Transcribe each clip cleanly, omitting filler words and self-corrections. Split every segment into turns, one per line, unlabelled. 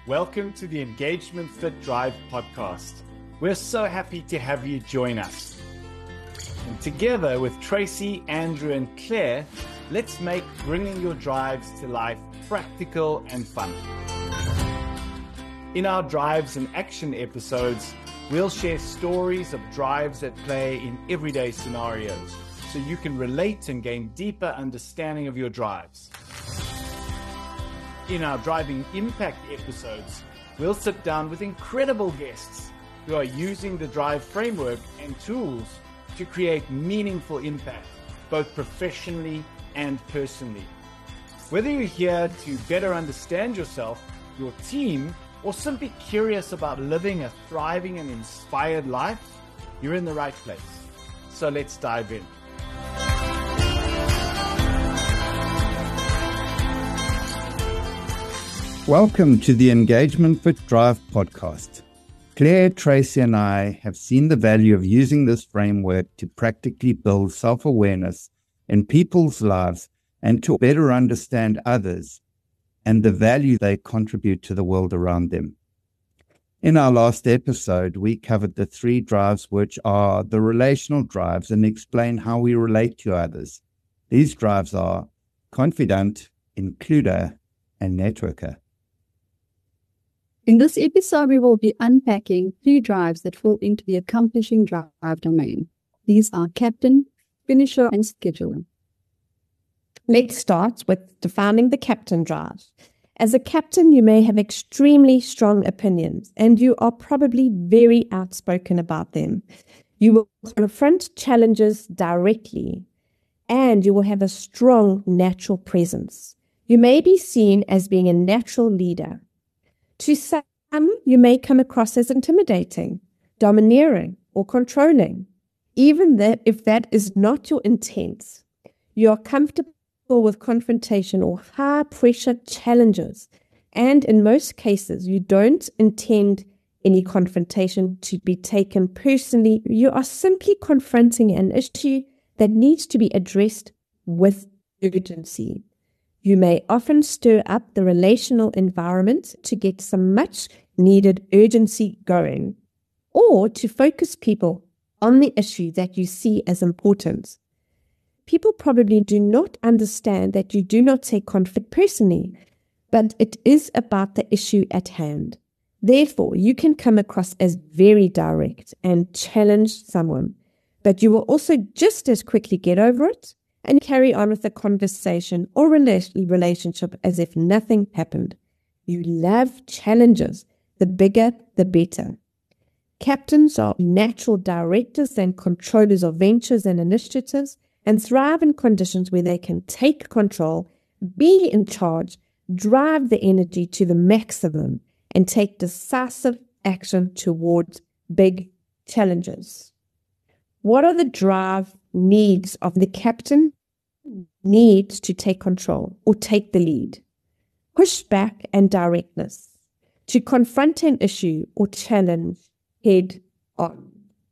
Welcome to the Engagement Fit Drive podcast. We're so happy to have you join us. And together with Tracy, Andrew, and Claire, let's make bringing your drives to life practical and fun. In our Drives and Action episodes, we'll share stories of drives that play in everyday scenarios so you can relate and gain deeper understanding of your drives. In our Driving Impact episodes, we'll sit down with incredible guests who are using the Drive framework and tools to create meaningful impact, both professionally and personally. Whether you're here to better understand yourself, your team, or simply curious about living a thriving and inspired life, you're in the right place. So let's dive in.
Welcome to the Engagement Fit Drive podcast. Claire, Tracy, and I have seen the value of using this framework to practically build self-awareness in people's lives and to better understand others and the value they contribute to the world around them. In our last episode, we covered the 3 drives, which are the relational drives, and explain how we relate to others. These drives are confidant, includer, and networker.
In this episode, we will be unpacking 3 drives that fall into the accomplishing drive domain. These are captain, finisher, and scheduler.
Let's start with defining the captain drive. As a captain, you may have extremely strong opinions, and you are probably very outspoken about them. You will confront challenges directly, and you will have a strong natural presence. You may be seen as being a natural leader. To some, you may come across as intimidating, domineering, or controlling. Even if that is not your intent, you are comfortable with confrontation or high-pressure challenges, and in most cases, you don't intend any confrontation to be taken personally. You are simply confronting an issue that needs to be addressed with urgency. You may often stir up the relational environment to get some much needed urgency going, or to focus people on the issue that you see as important. People probably do not understand that you do not take conflict personally, but it is about the issue at hand. Therefore, you can come across as very direct and challenge someone, but you will also just as quickly get over it and carry on with the conversation or relationship as if nothing happened. You love challenges. The bigger, the better. Captains are natural directors and controllers of ventures and initiatives and thrive in conditions where they can take control, be in charge, drive the energy to the maximum, and take decisive action towards big challenges. What are the drive needs of the captain? Needs to take control or take the lead. Pushback and directness. To confront an issue or challenge head on.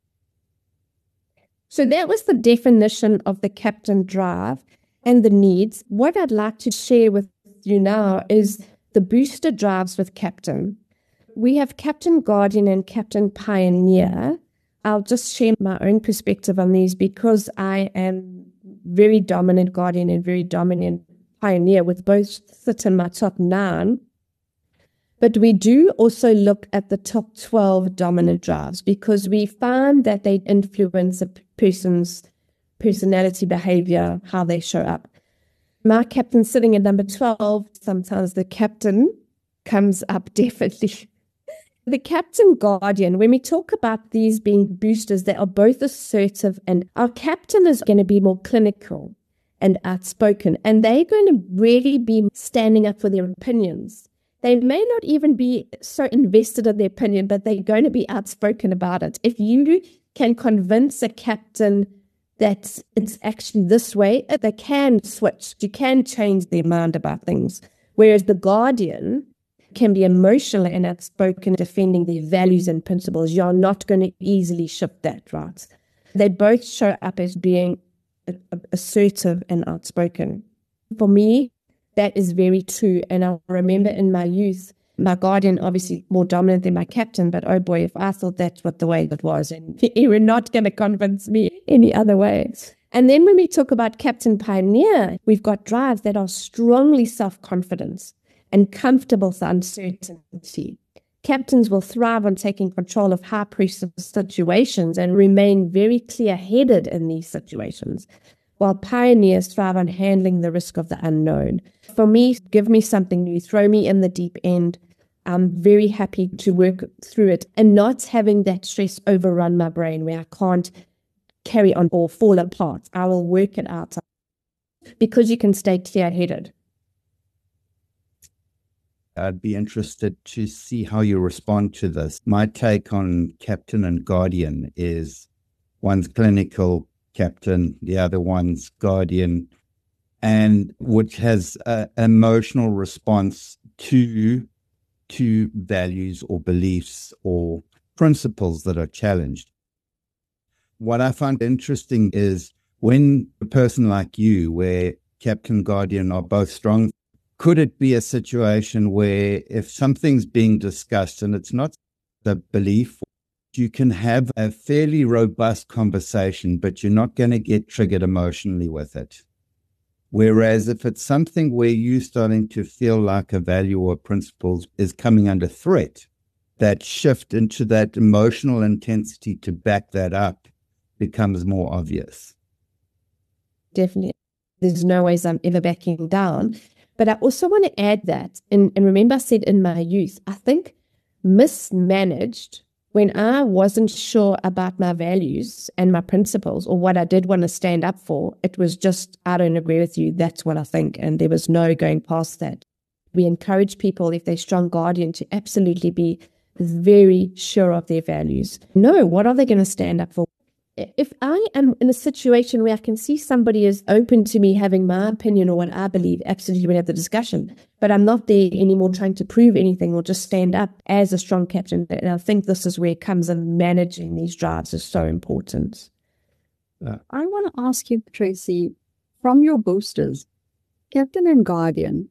So that was the definition of the captain drive and the needs. What I'd like to share with you now is the booster drives with captain. We have Captain Guardian and Captain Pioneer. I'll just share my own perspective on these because I am very dominant Guardian and very dominant Pioneer, with both sit in my top 9. But we do also look at the top 12 dominant drives because we find that they influence a person's personality, behavior, how they show up. My captain sitting at number 12, sometimes the captain comes up definitely. The Captain Guardian, when we talk about these being boosters, they are both assertive, and our captain is going to be more clinical and outspoken, and they're going to really be standing up for their opinions. They may not even be so invested in their opinion, but they're going to be outspoken about it. If you can convince a captain that it's actually this way, they can switch. You can change their mind about things. Whereas the Guardian can be emotional and outspoken, defending their values and principles. You're not going to easily shift that, right? They both show up as being assertive and outspoken. For me, that is very true. And I remember in my youth, My guardian, obviously more dominant than my captain, but oh boy, if I thought that's what the way it was, and he were not going to convince me any other way. And then when we talk about captain pioneer, we've got drives that are strongly self-confident and comfortable with uncertainty. Captains will thrive on taking control of high-pressure situations and remain very clear-headed in these situations, while pioneers thrive on handling the risk of the unknown. For me, give me something new, throw me in the deep end. I'm very happy to work through it and not having that stress overrun my brain where I can't carry on or fall apart. I will work it out because you can stay clear-headed.
I'd be interested to see how you respond to this. My take on captain and guardian is one's clinical captain, the other one's guardian, and which has an emotional response to values or beliefs or principles that are challenged. What I find interesting is when a person like you, where captain and guardian are both strong, could it be a situation where if something's being discussed and it's not the belief, you can have a fairly robust conversation, but you're not going to get triggered emotionally with it? Whereas if it's something where you're starting to feel like a value or principle is coming under threat, that shift into that emotional intensity to back that up becomes more obvious.
Definitely. There's no ways I'm ever backing down. But I also want to add that, and remember I said in my youth, I think mismanaged when I wasn't sure about my values and my principles or what I did want to stand up for. It was just, I don't agree with you, that's what I think, and there was no going past that. We encourage people, if they're strong guardian, to absolutely be very sure of their values. No, what are they going to stand up for? If I am in a situation where I can see somebody is open to me having my opinion or what I believe, absolutely we'll have the discussion. But I'm not there anymore trying to prove anything or just stand up as a strong captain. And I think this is where it comes in. Managing these drives is so important.
I want to ask you, Tracy, from your boosters, captain and guardian,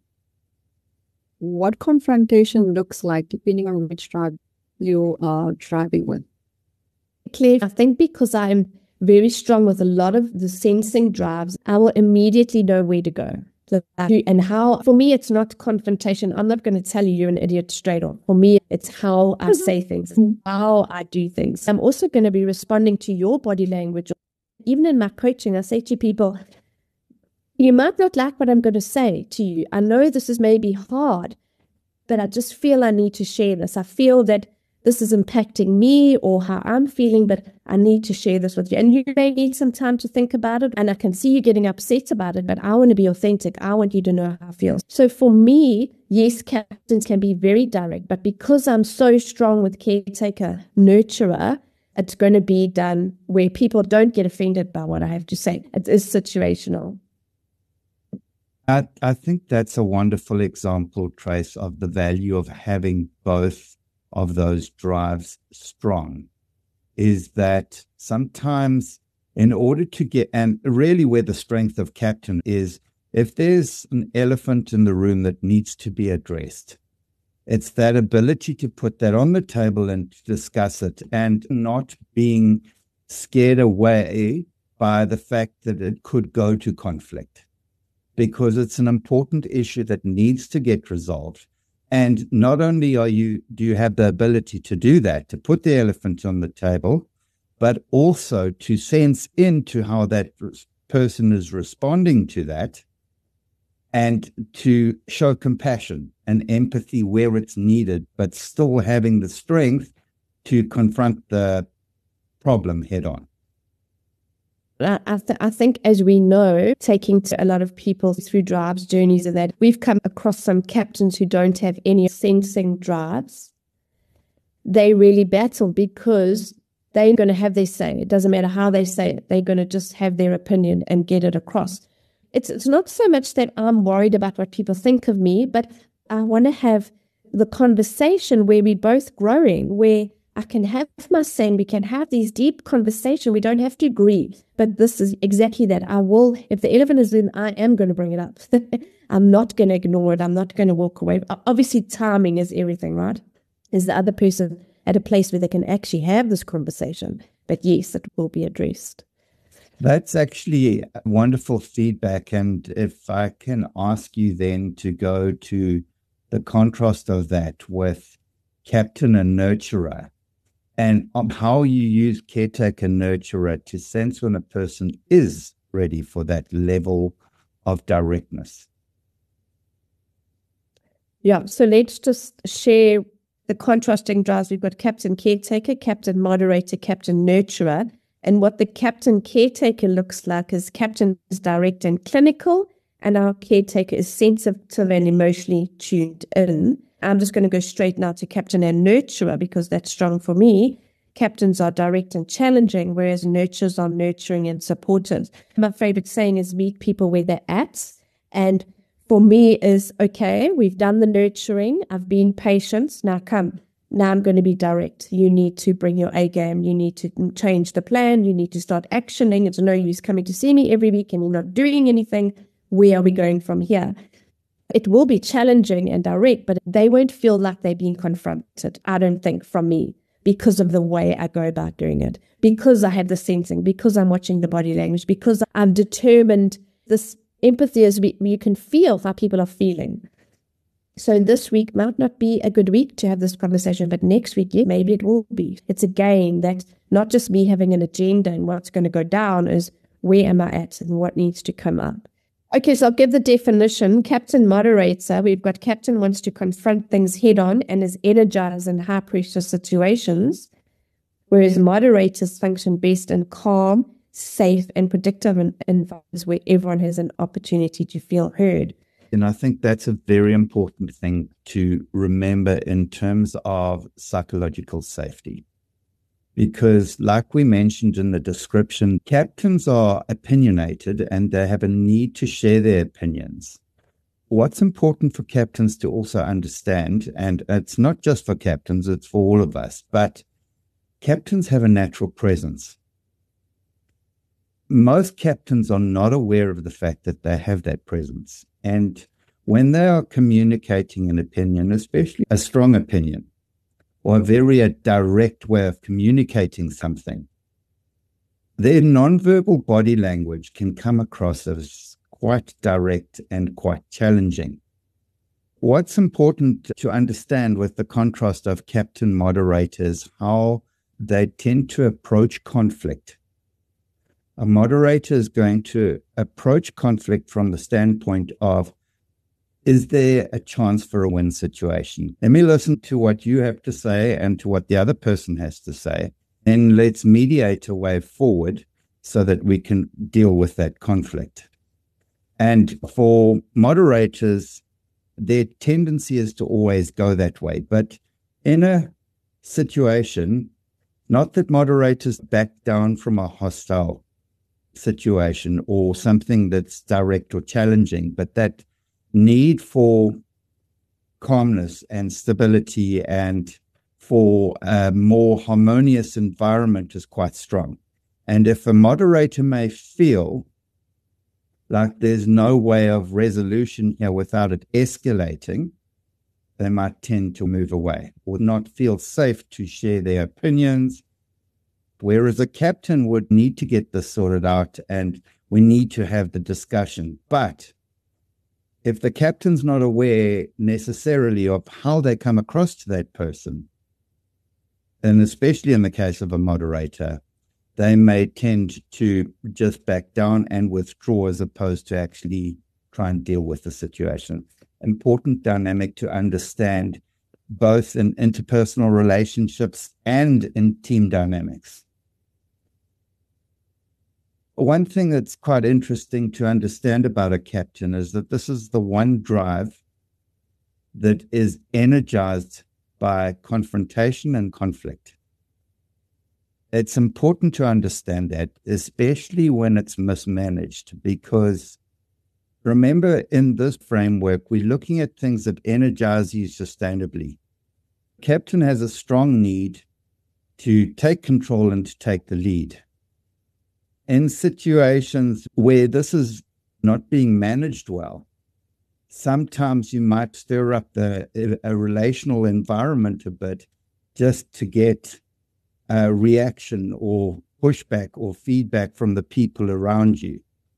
what confrontation looks like depending on which drive you are driving with?
Claire, I think because I'm very strong with a lot of the sensing drives, I will immediately know where to go. And how, for me, it's not confrontation. I'm not going to tell you you're an idiot straight on. For me, it's how I say things, how I do things. I'm also going to be responding to your body language. Even in my coaching, I say to people, you might not like what I'm going to say to you. I know this is maybe hard, but I just feel I need to share this. I feel that this is impacting me or how I'm feeling, but I need to share this with you. And you may need some time to think about it. And I can see you getting upset about it, but I want to be authentic. I want you to know how I feel. So for me, yes, captains can be very direct, but because I'm so strong with caretaker, nurturer, it's going to be done where people don't get offended by what I have to say. It is situational.
I think that's a wonderful example, Trace, of the value of having both of those drives strong, is that sometimes in order to get, and really where the strength of captain is, if there's an elephant in the room that needs to be addressed, it's that ability to put that on the table and to discuss it and not being scared away by the fact that it could go to conflict, because it's an important issue that needs to get resolved. And not only do you have the ability to do that, to put the elephant on the table, but also to sense into how that person is responding to that and to show compassion and empathy where it's needed, but still having the strength to confront the problem head on.
I think, as we know, taking to a lot of people through drives, journeys, and that we've come across some captains who don't have any sensing drives. They really battle because they're going to have their say. It doesn't matter how they say it. They're going to just have their opinion and get it across. It's not so much that I'm worried about what people think of me, but I want to have the conversation where we're both growing, where I can have my say and we can have these deep conversations. We don't have to agree. But this is exactly that. I will, if the elephant is in, I am going to bring it up. I'm not going to ignore it. I'm not going to walk away. Obviously, timing is everything, right? Is the other person at a place where they can actually have this conversation? But yes, it will be addressed.
That's actually wonderful feedback. And if I can ask you then to go to the contrast of that with captain and nurturer, and how you use caretaker and nurturer to sense when a person is ready for that level of directness.
Yeah, so let's just share the contrasting drives. We've got captain caretaker, captain moderator, captain nurturer. And what the captain caretaker looks like is captain is direct and clinical, and our caretaker is sensitive and emotionally tuned in. I'm just going to go straight now to captain and nurturer because that's strong for me. Captains are direct and challenging, whereas nurturers are nurturing and supportive. My favorite saying is meet people where they're at. And for me is, okay, we've done the nurturing. I've been patient. Now come. Now I'm going to be direct. You need to bring your A game. You need to change the plan. You need to start actioning. It's no use coming to see me every week and you're not doing anything. Where are we going from here? It will be challenging and direct, but they won't feel like they're being confronted, I don't think, from me, because of the way I go about doing it, because I have the sensing, because I'm watching the body language, because I'm determined. This empathy is you can feel how people are feeling. So this week might not be a good week to have this conversation, but next week, yeah, maybe it will be. It's a game that not just me having an agenda and what's going to go down is where am I at and what needs to come up. Okay, so I'll give the definition. Captain moderator, we've got captain wants to confront things head on and is energized in high pressure situations, whereas moderators function best in calm, safe, and predictive environments where everyone has an opportunity to feel heard.
And I think that's a very important thing to remember in terms of psychological safety. Because like we mentioned in the description, captains are opinionated and they have a need to share their opinions. What's important for captains to also understand, and it's not just for captains, it's for all of us, but captains have a natural presence. Most captains are not aware of the fact that they have that presence. And when they are communicating an opinion, especially a strong opinion, or a very direct way of communicating something, their nonverbal body language can come across as quite direct and quite challenging. What's important to understand with the contrast of captain moderators, how they tend to approach conflict. A moderator is going to approach conflict from the standpoint of, is there a chance for a win situation? Let me listen to what you have to say and to what the other person has to say. Then let's mediate a way forward so that we can deal with that conflict. And for moderators, their tendency is to always go that way. But in a situation, not that moderators back down from a hostile situation or something that's direct or challenging, but that need for calmness and stability and for a more harmonious environment is quite strong. And if a moderator may feel like there's no way of resolution here without it escalating, they might tend to move away or not feel safe to share their opinions. Whereas a captain would need to get this sorted out and we need to have the discussion. But if the captain's not aware necessarily of how they come across to that person, and especially in the case of a moderator, they may tend to just back down and withdraw as opposed to actually try and deal with the situation. Important dynamic to understand both in interpersonal relationships and in team dynamics. One thing that's quite interesting to understand about a captain is that this is the one drive that is energized by confrontation and conflict. It's important to understand that, especially when it's mismanaged, because remember, in this framework, we're looking at things that energize you sustainably. Captain has a strong need to take control and to take the lead. In situations where this is not being managed well, sometimes you might stir up a relational environment a bit just to get a reaction or pushback or feedback from the people around you.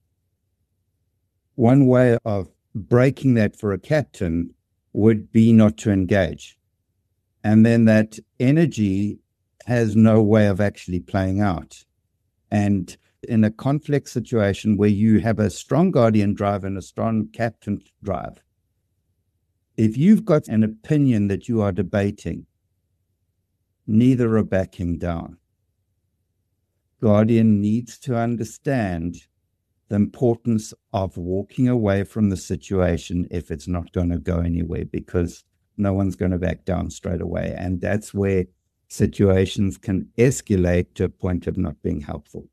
One way of breaking that for a captain would be not to engage. And then that energy has no way of actually playing out. And in a conflict situation where you have a strong guardian drive and a strong captain drive, if you've got an opinion that you are debating, neither are backing down. Guardian needs to understand the importance of walking away from the situation if it's not going to go anywhere, because no one's going to back down straight away. And that's where situations can escalate to a point of not being helpful.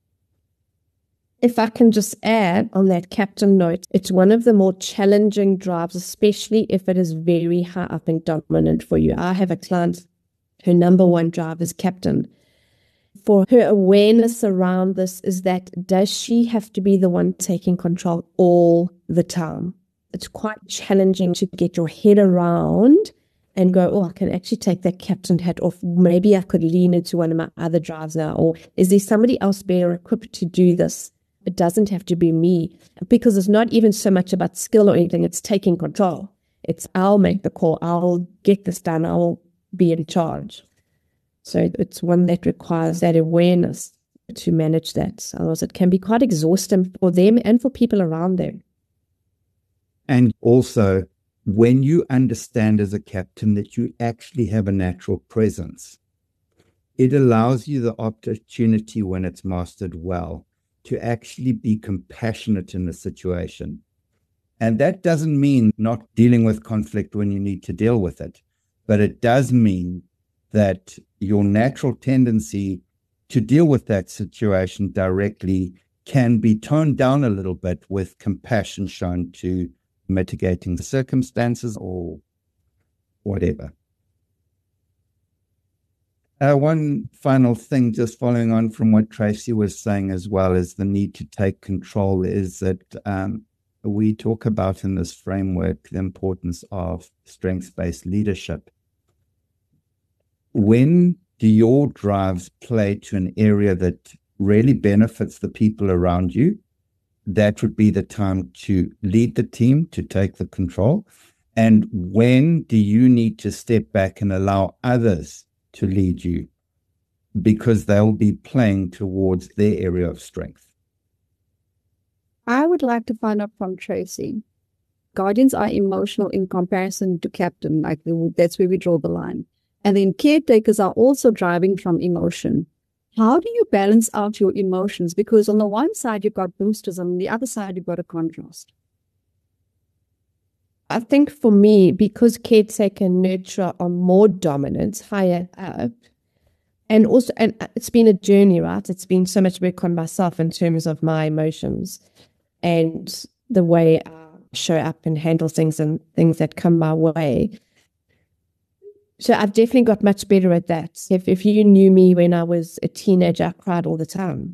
If I can just add on that captain note, it's one of the more challenging drives, especially if it is very high up and dominant for you. I have a client, her number one drive is captain. For her awareness around this is that, does she have to be the one taking control all the time? It's quite challenging to get your head around and go, oh, I can actually take that captain hat off. Maybe I could lean into one of my other drives now. Or is there somebody else better equipped to do this? It doesn't have to be me, because it's not even so much about skill or anything. It's taking control. It's, I'll make the call. I'll get this done. I'll be in charge. So it's one that requires that awareness to manage that. Otherwise, it can be quite exhausting for them and for people around them.
And also, when you understand as a captain that you actually have a natural presence, it allows you the opportunity, when it's mastered well, to actually be compassionate in the situation. And that doesn't mean not dealing with conflict when you need to deal with it, but it does mean that your natural tendency to deal with that situation directly can be toned down a little bit with compassion shown to mitigating the circumstances or whatever. One final thing, just following on from what Tracy was saying as well, is the need to take control, is that we talk about in this framework the importance of strengths-based leadership. When do your drives play to an area that really benefits the people around you? That would be the time to lead the team, to take the control. And when do you need to step back and allow others to lead you, because they'll be playing towards their area of strength?
I would like to find out from Tracy. Guardians are emotional in comparison to captain, that's where we draw the line. And then caretakers are also driving from emotion. How do you balance out your emotions? Because on the one side, you've got boosters, and on the other side, you've got a contrast.
I think for me, because caretaker and nurturer are more dominant, higher up, and it's been a journey, right? It's been so much work on myself in terms of my emotions and the way I show up and handle things and things that come my way. So I've definitely got much better at that. If you knew me when I was a teenager, I cried all the time.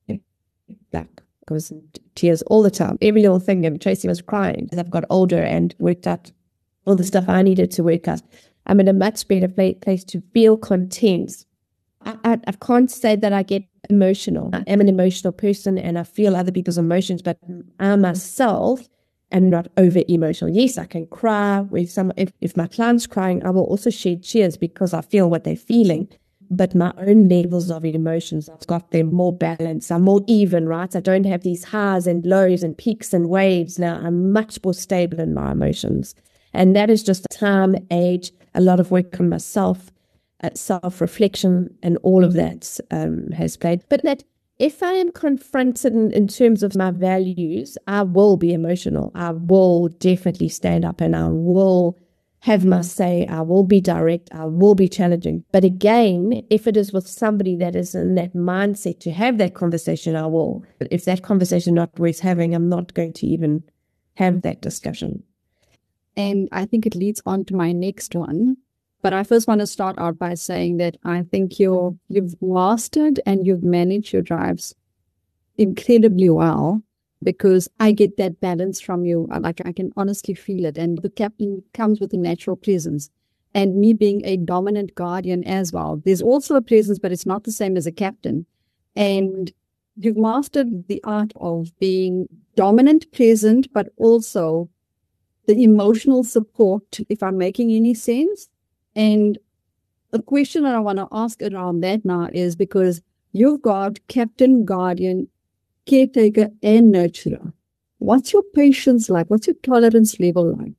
I was in tears all the time, every little thing. And Tracy was crying as I've got older and worked out all the stuff I needed to work out. I'm in a much better place to feel content. I can't say that I get emotional. I am an emotional person and I feel other people's emotions, but I myself am not over emotional. Yes, I can cry with if my client's crying, I will also shed tears because I feel what they're feeling. But my own levels of emotions, I've got them more balanced. I'm more even, right? I don't have these highs and lows and peaks and waves now. I'm much more stable in my emotions. And that is just time, age, a lot of work on myself, self-reflection, and all of that has played. But that if I am confronted in terms of my values, I will be emotional. I will definitely stand up and I will have my say. I will be direct. I will be challenging. But again, if it is with somebody that is in that mindset to have that conversation, I will. But if that conversation not worth having, I'm not going to even have that discussion.
And I think it leads on to my next one. But I first want to start out by saying that I think you've mastered and you've managed your drives incredibly well. because I get that balance from you. Like I can honestly feel it. And the captain comes with a natural presence. And me being a dominant guardian as well, there's also a presence, but it's not the same as a captain. And you've mastered the art of being dominant, present, but also the emotional support, if I'm making any sense. And the question that I want to ask around that now is because you've got captain, guardian, caretaker, and nurturer. What's your patience like? What's your tolerance level like?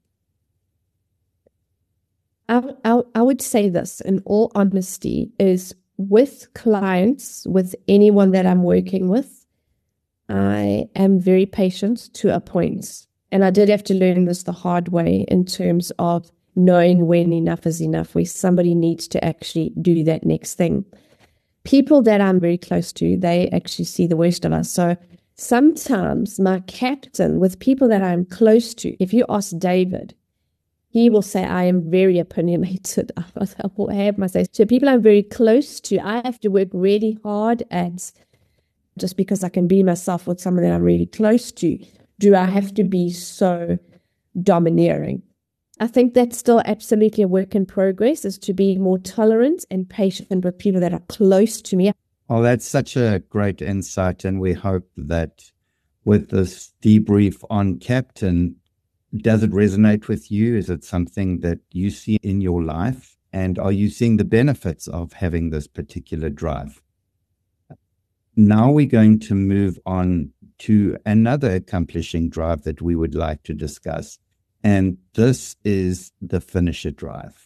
I would say this, in all honesty, is with clients, with anyone that I'm working with, I am very patient to a point. And I did have to learn this the hard way in terms of knowing when enough is enough, where somebody needs to actually do that next thing. People that I'm very close to, they actually see the worst of us. So sometimes my captain, with people that I'm close to, if you ask David, he will say, I am very opinionated. I will have my say. So people I'm very close to, I have to work really hard at, just because I can be myself with someone that I'm really close to. Do I have to be so domineering? I think that's still absolutely a work in progress, is to be more tolerant and patient with people that are close to me.
Oh, that's such a great insight. And we hope that with this debrief on Captain, does it resonate with you? Is it something that you see in your life? And are you seeing the benefits of having this particular drive? Now we're going to move on to another accomplishing drive that we would like to discuss. And this is the finisher drive.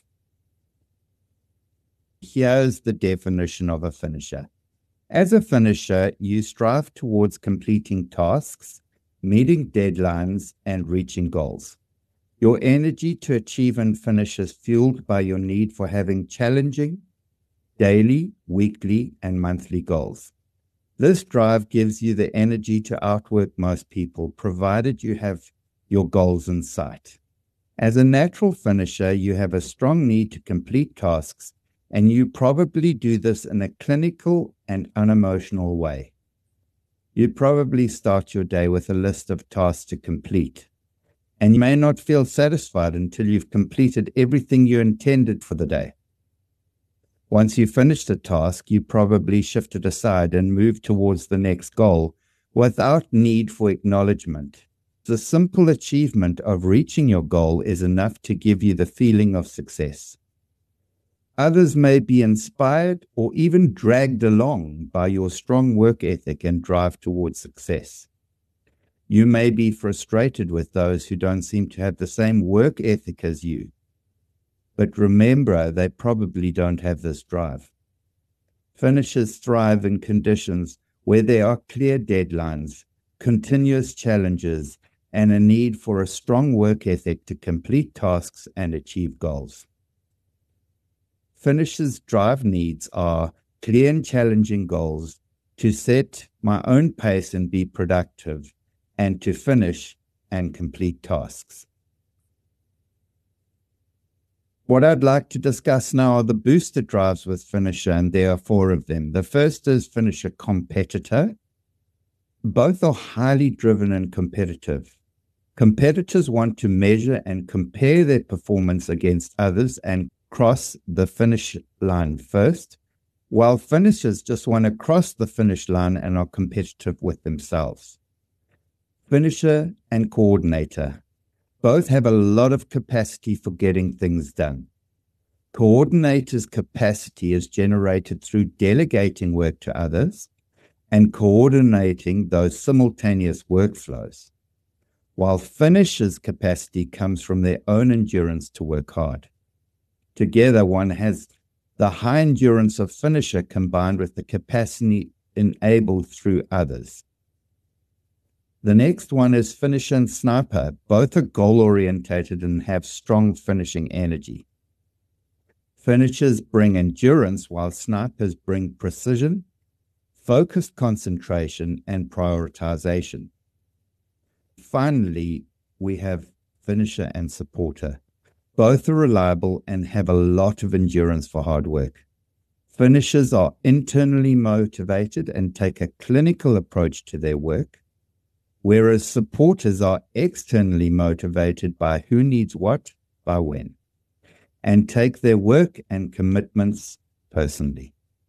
Here's the definition of a finisher. As a finisher, you strive towards completing tasks, meeting deadlines, and reaching goals. Your energy to achieve and finish is fueled by your need for having challenging daily, weekly, and monthly goals. This drive gives you the energy to outwork most people, provided you have your goals in sight. As a natural finisher, you have a strong need to complete tasks, and you probably do this in a clinical and unemotional way. You probably start your day with a list of tasks to complete, and you may not feel satisfied until you've completed everything you intended for the day. Once you've finished a task, you probably shift it aside and move towards the next goal without need for acknowledgement. The simple achievement of reaching your goal is enough to give you the feeling of success. Others may be inspired or even dragged along by your strong work ethic and drive towards success. You may be frustrated with those who don't seem to have the same work ethic as you. But remember, they probably don't have this drive. Finishers thrive in conditions where there are clear deadlines, continuous challenges, and a need for a strong work ethic to complete tasks and achieve goals. Finishers' drive needs are clear and challenging goals, to set my own pace and be productive, and to finish and complete tasks. What I'd like to discuss now are the booster drives with finisher, and there are 4 of them. The first is finisher competitor. Both are highly driven and competitive. Competitors want to measure and compare their performance against others and cross the finish line first, while finishers just want to cross the finish line and are competitive with themselves. Finisher and coordinator both have a lot of capacity for getting things done. Coordinator's capacity is generated through delegating work to others and coordinating those simultaneous workflows, while finisher's capacity comes from their own endurance to work hard. Together, one has the high endurance of finisher combined with the capacity enabled through others. The next one is finisher and sniper. Both are goal-orientated and have strong finishing energy. Finishers bring endurance, while snipers bring precision, focused concentration, and prioritization. Finally, we have finisher and supporter. Both are reliable and have a lot of endurance for hard work. Finishers are internally motivated and take a clinical approach to their work, whereas supporters are externally motivated by who needs what, by when, and take their work and commitments personally.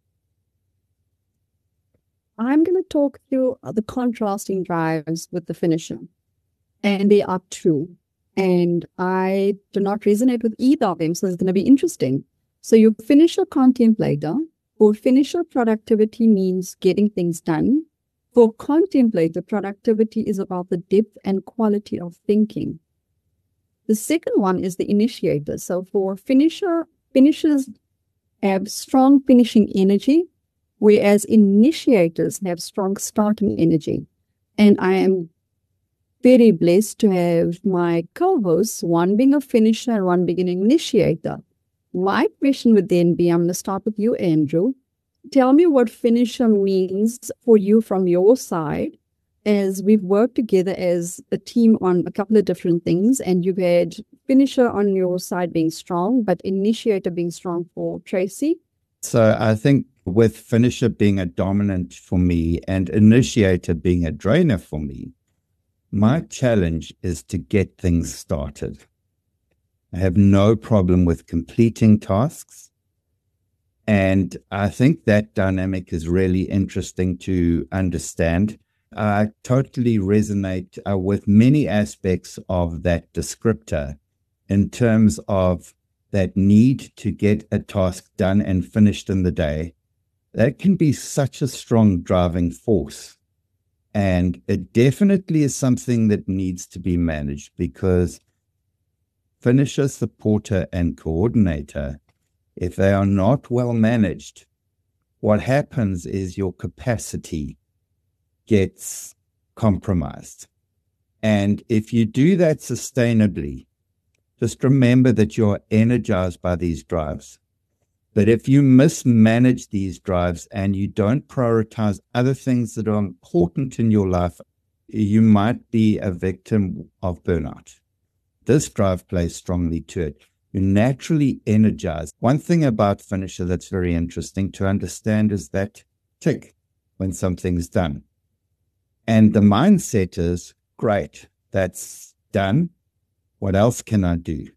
I'm going to talk through the contrasting drives with the finisher, and they are true. And I do not resonate with either of them, so it's going to be interesting. So your finisher contemplator, for finisher, productivity means getting things done. For contemplator, productivity is about the depth and quality of thinking. The second one is the initiator. So for finishers have strong finishing energy, whereas initiators have strong starting energy. And I am very blessed to have my co-hosts, one being a finisher and one being an initiator. My question would then be, I'm going to start with you, Andrew. Tell me what finisher means for you from your side, as we've worked together as a team on a couple of different things, and you've had finisher on your side being strong, but initiator being strong for Tracy.
So I think with finisher being a dominant for me and initiator being a drainer for me, my challenge is to get things started. I have no problem with completing tasks. And I think that dynamic is really interesting to understand. I totally resonate with many aspects of that descriptor in terms of that need to get a task done and finished in the day. That can be such a strong driving force. And it definitely is something that needs to be managed, because finisher, supporter, and coordinator, if they are not well managed, what happens is your capacity gets compromised. And if you do that sustainably, just remember that you're energized by these drives. But if you mismanage these drives and you don't prioritize other things that are important in your life, you might be a victim of burnout. This drive plays strongly to it. You're naturally energized. One thing about finisher that's very interesting to understand is that tick when something's done. And the mindset is, great, that's done. What else can I do?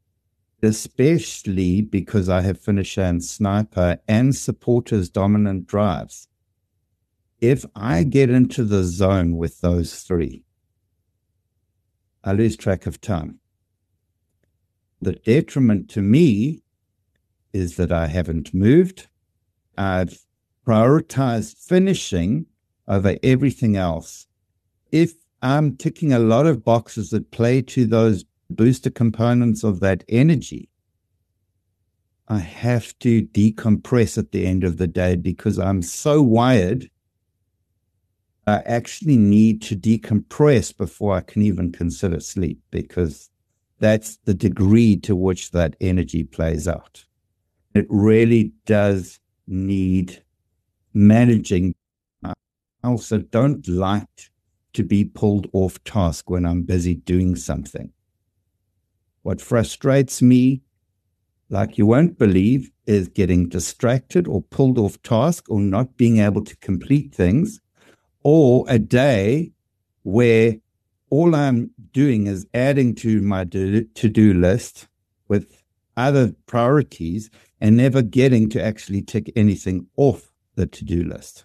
Especially because I have finisher and sniper and supporters dominant drives. If I get into the zone with those three, I lose track of time. The detriment to me is that I haven't moved. I've prioritized finishing over everything else. If I'm ticking a lot of boxes that play to those booster components of that energy, I have to decompress at the end of the day, because I'm so wired. I actually need to decompress before I can even consider sleep, because that's the degree to which that energy plays out. It really does need managing. I also don't like to be pulled off task when I'm busy doing something. What frustrates me, like you won't believe, is getting distracted or pulled off task or not being able to complete things, or a day where all I'm doing is adding to my to-do list with other priorities and never getting to actually tick anything off the to-do list.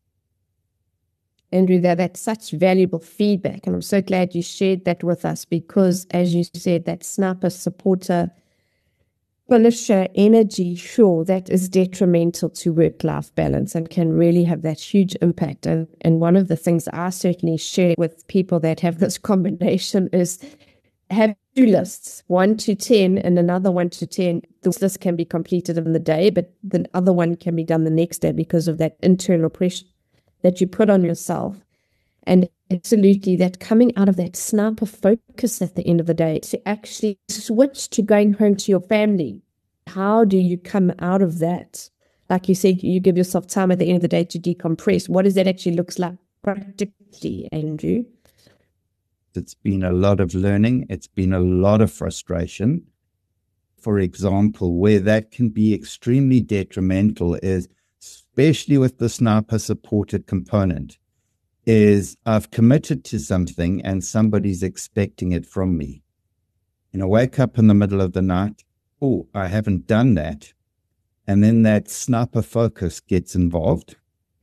Andrew, that's such valuable feedback, and I'm so glad you shared that with us, because, as you said, that sniper, supporter, finisher energy, sure, that is detrimental to work-life balance and can really have that huge impact. And one of the things I certainly share with people that have this combination is have two lists, 1 to 10 and another 1 to 10. The list can be completed in the day, but the other one can be done the next day because of that internal pressure that you put on yourself. And absolutely, that coming out of that sniper focus at the end of the day to actually switch to going home to your family. How do you come out of that? Like you said, you give yourself time at the end of the day to decompress. What does that actually look like practically, Andrew?
It's been a lot of learning. It's been a lot of frustration. For example, where that can be extremely detrimental is, especially with the sniper supported component, is I've committed to something and somebody's expecting it from me. And I wake up in the middle of the night, oh, I haven't done that. And then that sniper focus gets involved.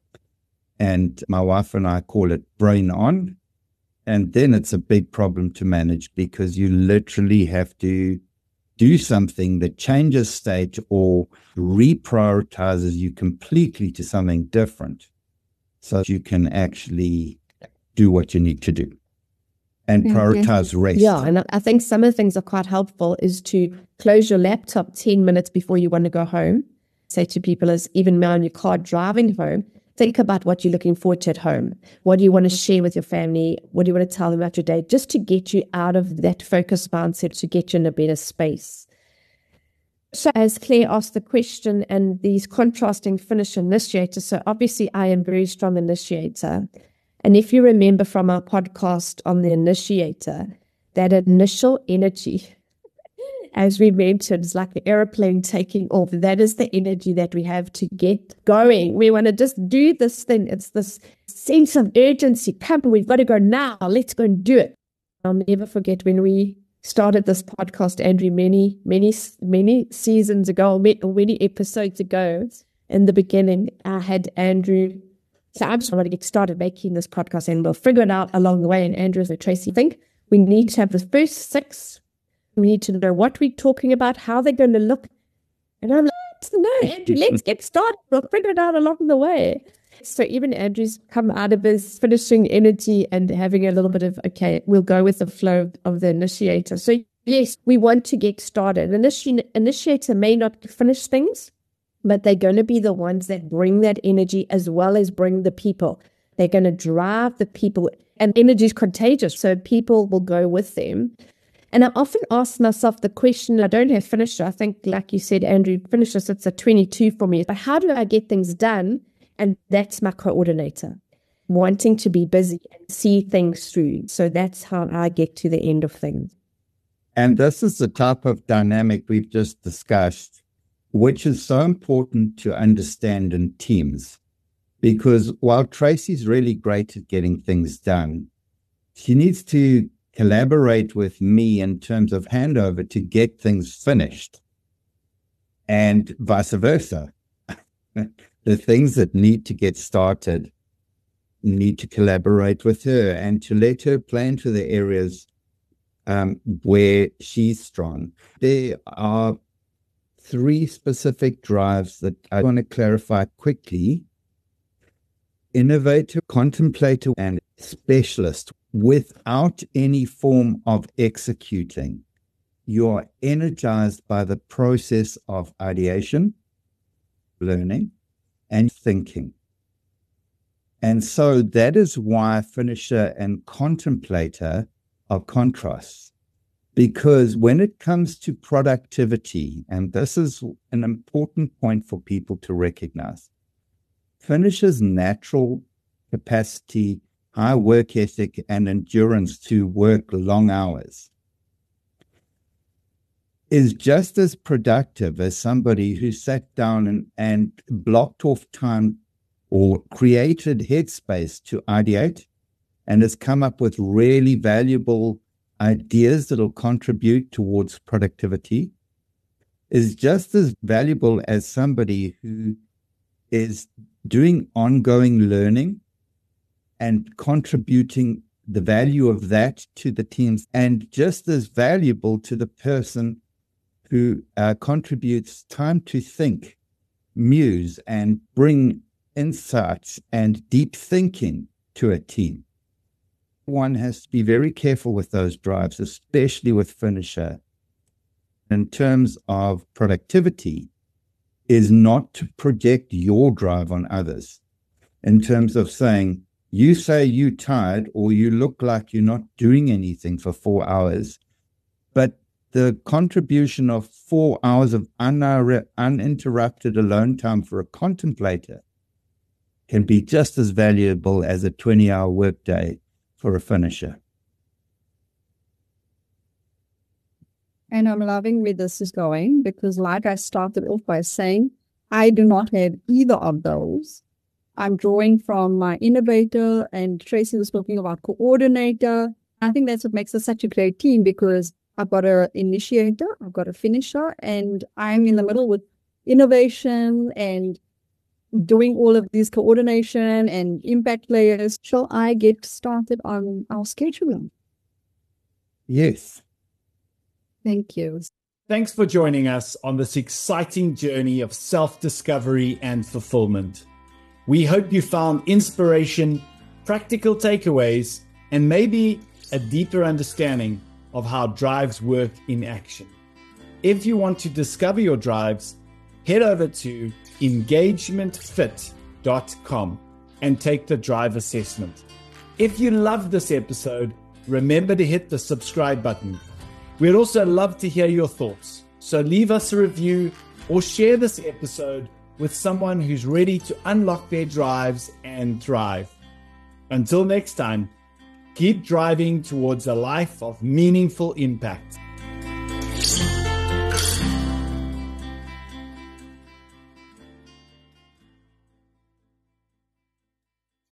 And my wife and I call it brain on. And then it's a big problem to manage because you literally have to do something that changes state or reprioritizes you completely to something different so you can actually do what you need to do and prioritize rest.
Yeah, and I think some of the things are quite helpful is to close your laptop 10 minutes before you want to go home. Say to people, as even now in your car driving home, think about what you're looking forward to at home. What do you want to share with your family? What do you want to tell them about your day? Just to get you out of that focus mindset, to get you in a better space. So as Claire asked the question and these contrasting finish initiators, so obviously I am a very strong initiator. And if you remember from our podcast on the initiator, that initial energy, as we mentioned, is like an airplane taking off. That is the energy that we have to get going. We want to just do this thing. It's this sense of urgency. Come, we've got to go now. Let's go and do it. I'll never forget when we started this podcast, Andrew, many seasons ago, or many episodes ago. In the beginning, I had Andrew. So I'm just going to get started making this podcast and we'll figure it out along the way. And Andrew and Tracy think we need to have the first 6. We need to know what we're talking about, how they're going to look. And I'm like, no, Andrew, let's get started. We'll figure it out along the way. So even Andrew's come out of his finishing energy and having a little bit of, okay, we'll go with the flow of the initiator. So yes, we want to get started. An initiator may not finish things, but they're going to be the ones that bring that energy as well as bring the people. They're going to drive the people, and energy is contagious. So people will go with them. And I often ask myself the question, I don't have finisher. I think, like you said, Andrew, finisher sits at 22 for me. But how do I get things done? And that's my coordinator, wanting to be busy and see things through. So that's how I get to the end of things.
And this is the type of dynamic we've just discussed, which is so important to understand in teams. Because while Tracy's really great at getting things done, she needs to collaborate with me in terms of handover to get things finished, and vice versa. The things that need to get started need to collaborate with her and to let her play into the areas where she's strong. There are 3 specific drives that I want to clarify quickly. Innovator, contemplator, and specialist. Without any form of executing, you are energized by the process of ideation, learning, and thinking. And so that is why finisher and contemplator are contrasts. Because when it comes to productivity, and this is an important point for people to recognize, finisher's natural capacity, high work ethic, and endurance to work long hours is just as productive as somebody who sat down and blocked off time or created headspace to ideate and has come up with really valuable ideas that will contribute towards productivity, is just as valuable as somebody who is doing ongoing learning and contributing the value of that to the teams, and just as valuable to the person who contributes time to think, muse, and bring insights and deep thinking to a team. One has to be very careful with those drives, especially with finisher. In terms of productivity, is not to project your drive on others. In terms of saying, you say you're tired or you look like you're not doing anything for 4 hours, but the contribution of 4 hours of uninterrupted alone time for a contemplator can be just as valuable as a 20-hour workday for a finisher.
And I'm loving where this is going because, like I started off by saying, I do not have either of those. I'm drawing from my innovator, and Tracy was talking about coordinator. I think that's what makes us such a great team, because I've got an initiator, I've got a finisher, and I'm in the middle with innovation and doing all of these coordination and impact layers. Shall I get started on our scheduling?
Yes.
Thank you.
Thanks for joining us on this exciting journey of self-discovery and fulfillment. We hope you found inspiration, practical takeaways, and maybe a deeper understanding of how drives work in action. If you want to discover your drives, head over to engagementfit.com and take the drive assessment. If you loved this episode, remember to hit the subscribe button. We'd also love to hear your thoughts, so leave us a review or share this episode with someone who's ready to unlock their drives and thrive. Until next time, keep driving towards a life of meaningful impact.